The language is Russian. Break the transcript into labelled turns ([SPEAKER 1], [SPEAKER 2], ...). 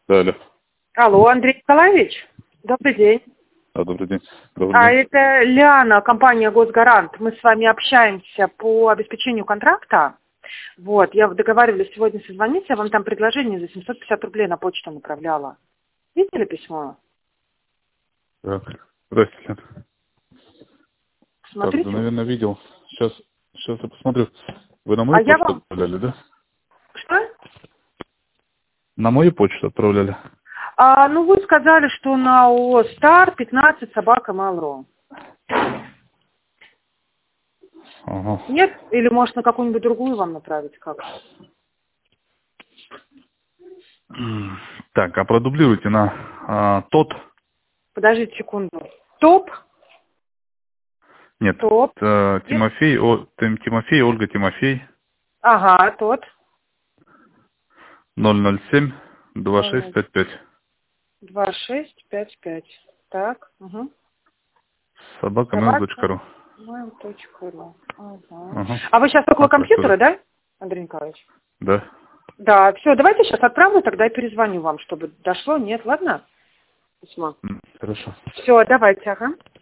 [SPEAKER 1] Да, алло.
[SPEAKER 2] Алло, Андрей Николаевич, добрый день.
[SPEAKER 1] Добрый день. Добрый день.
[SPEAKER 2] Это Лиана, компания «Госгарант». Мы с вами общаемся по обеспечению контракта. Вот, я договаривалась сегодня созвониться, я вам там предложение за 750 рублей на почту направляла. Видели письмо?
[SPEAKER 1] Так. Здравствуйте, Лен.
[SPEAKER 2] Смотрите.
[SPEAKER 1] Так, да, наверное, видел. Сейчас я посмотрю. Вы на мою
[SPEAKER 2] Я
[SPEAKER 1] почту
[SPEAKER 2] вам...
[SPEAKER 1] отправляли, да?
[SPEAKER 2] Что?
[SPEAKER 1] На мою почту отправляли.
[SPEAKER 2] Ну, вы сказали, что на ОСТАР 15 @mail.ru.
[SPEAKER 1] Ага.
[SPEAKER 2] Нет? Или, может, на какую-нибудь другую вам направить? Как?
[SPEAKER 1] Так, а продублируйте на тот.
[SPEAKER 2] Подождите секунду. ТОП?
[SPEAKER 1] Нет,
[SPEAKER 2] ТОП.
[SPEAKER 1] Тимофей, Тимофей, Ольга Тимофей,
[SPEAKER 2] Ага, тот.
[SPEAKER 1] 007 2655.
[SPEAKER 2] 2655. Так. Угу.
[SPEAKER 1] Собака
[SPEAKER 2] Собака.
[SPEAKER 1] mail.ru.
[SPEAKER 2] mail.ru. Ага.
[SPEAKER 1] Ага.
[SPEAKER 2] А вы сейчас около
[SPEAKER 1] Вот так
[SPEAKER 2] компьютера,
[SPEAKER 1] тоже.
[SPEAKER 2] да, Андрей Николаевич?
[SPEAKER 1] Да.
[SPEAKER 2] Да, все, давайте сейчас отправлю, тогда и перезвоню вам, чтобы дошло. Нет, ладно? Письмо.
[SPEAKER 1] Хорошо.
[SPEAKER 2] Все, давайте, ага.